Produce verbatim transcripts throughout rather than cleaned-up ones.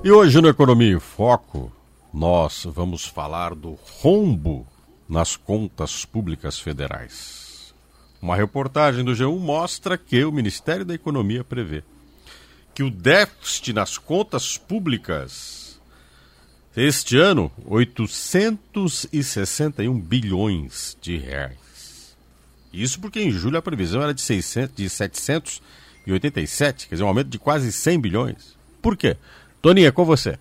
E hoje no Economia em Foco, nós vamos falar do rombo nas contas públicas federais. Uma reportagem do G um mostra que o Ministério da Economia prevê que o déficit nas contas públicas este ano, oitocentos e sessenta e um bilhões de reais. Isso porque em julho a previsão era de, seiscentos, de setecentos e oitenta e sete, quer dizer, um aumento de quase cem bilhões. Por quê? Toninha, com você.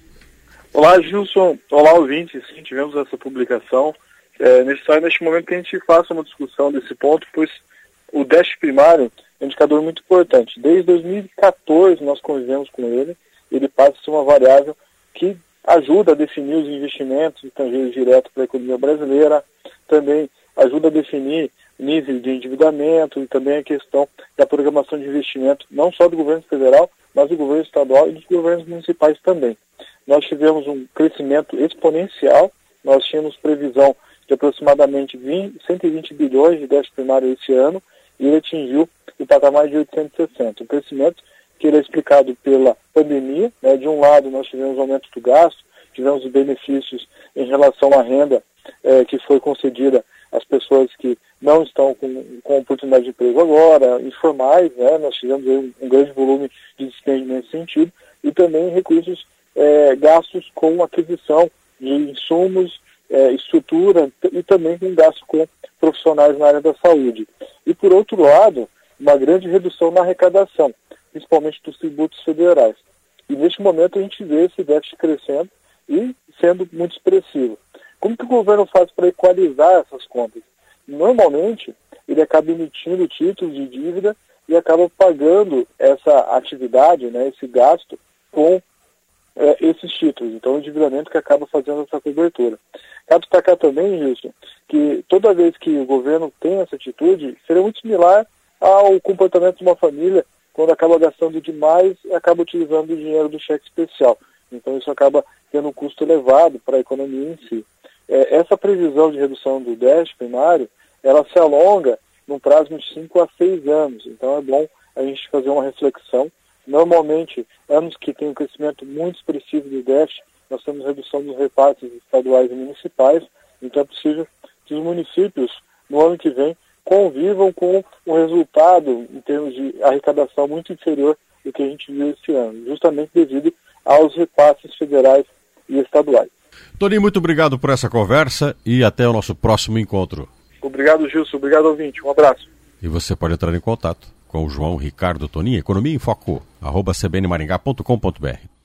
Olá, Gilson. Olá, ouvintes. Sim, tivemos essa publicação. É necessário neste momento que a gente faça uma discussão desse ponto, pois o déficit primário é um indicador muito importante. Desde dois mil e quatorze nós convivemos com ele. Ele passa a ser uma variável que ajuda a definir os investimentos estrangeiros diretos para a economia brasileira, também ajuda a definir níveis de endividamento e também a questão da programação de investimento, não só do governo federal, mas do governo estadual e dos governos municipais também. Nós tivemos um crescimento exponencial, nós tínhamos previsão de aproximadamente vinte, cento e vinte bilhões de déficit primário esse ano, e ele atingiu o patamar de oitocentos e sessenta. Um crescimento que ele é explicado pela pandemia, né? De um lado nós tivemos aumento do gasto, tivemos os benefícios em relação à renda eh, que foi concedida às pessoas que não estão com, com oportunidade de emprego agora, informais, né? Nós tivemos aí um, um grande volume de despende nesse sentido, e também recursos eh, gastos com aquisição de insumos, eh, estrutura e também com gasto com profissionais na área da saúde. E por outro lado, uma grande redução na arrecadação, principalmente dos tributos federais. E neste momento a gente vê esse déficit crescendo e sendo muito expressivo. Como que o governo faz para equalizar essas contas? Normalmente, ele acaba emitindo títulos de dívida e acaba pagando essa atividade, né, esse gasto, com é, esses títulos. Então, o endividamento que acaba fazendo essa cobertura. Cabe destacar também, Wilson, que toda vez que o governo tem essa atitude, seria muito similar ao comportamento de uma família quando acaba gastando demais e acaba utilizando o dinheiro do cheque especial. Então isso acaba tendo um custo elevado para a economia em si. É, essa previsão de redução do déficit primário, ela se alonga num prazo de cinco a seis anos. Então é bom a gente fazer uma reflexão. Normalmente, anos que tem um crescimento muito expressivo do déficit, nós temos redução dos repasses estaduais e municipais. Então é possível que os municípios, no ano que vem, convivam com um resultado em termos de arrecadação muito inferior do que a gente viu esse ano, justamente devido aos repasses federais e estaduais. Toninho, muito obrigado por essa conversa e até o nosso próximo encontro. Obrigado, Gilson. Obrigado, ouvinte. Um abraço. E você pode entrar em contato com o João Ricardo Toninho, Economia em Foco, arroba c b n maringá ponto com ponto b r.